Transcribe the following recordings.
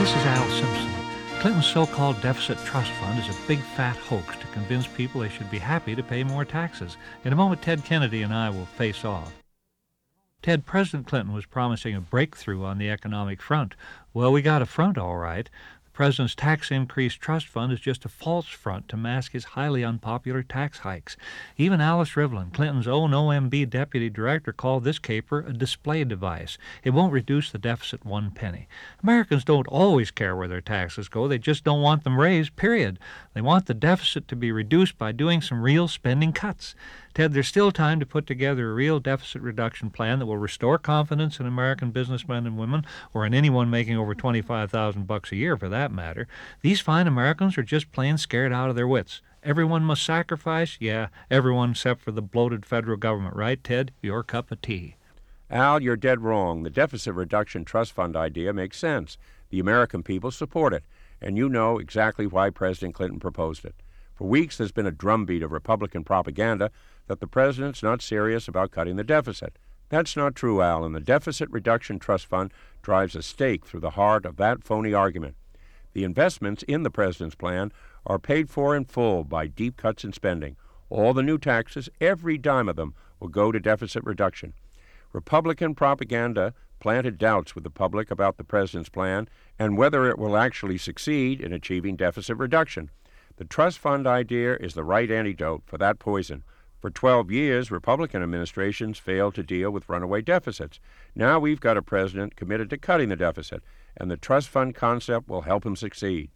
This is Al Simpson. Clinton's so-called deficit trust fund is a big fat hoax to convince people they should be happy to pay more taxes. In a moment, Ted Kennedy and I will face off. Ted, President Clinton was promising a breakthrough on the economic front. Well, we got a front all right. The president's tax increase trust fund is just a false front to mask his highly unpopular tax hikes. Even Alice Rivlin, Clinton's own OMB deputy director, called this caper a display device. It won't reduce the deficit one penny. Americans don't always care where their taxes go. They just don't want them raised, period. They want the deficit to be reduced by doing some real spending cuts. Ted, there's still time to put together a real deficit reduction plan that will restore confidence in American businessmen and women, or in anyone making over $25,000 a year for that matter. These fine Americans are just plain scared out of their wits. Everyone must sacrifice? Yeah, everyone except for the bloated federal government, right, Ted? Your cup of tea. Al, you're dead wrong. The deficit reduction trust fund idea makes sense. The American people support it, and you know exactly why President Clinton proposed it. For weeks, there's been a drumbeat of Republican propaganda that the president's not serious about cutting the deficit. That's not true, Al, and the Deficit Reduction Trust Fund drives a stake through the heart of that phony argument. The investments in the president's plan are paid for in full by deep cuts in spending. All the new taxes, every dime of them, will go to deficit reduction. Republican propaganda planted doubts with the public about the president's plan and whether it will actually succeed in achieving deficit reduction. The trust fund idea is the right antidote for that poison. For 12 years, Republican administrations failed to deal with runaway deficits. Now we've got a president committed to cutting the deficit, and the trust fund concept will help him succeed.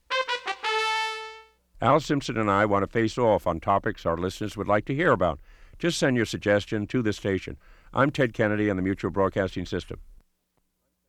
Al Simpson and I want to face off on topics our listeners would like to hear about. Just send your suggestion to this station. I'm Ted Kennedy on the Mutual Broadcasting System.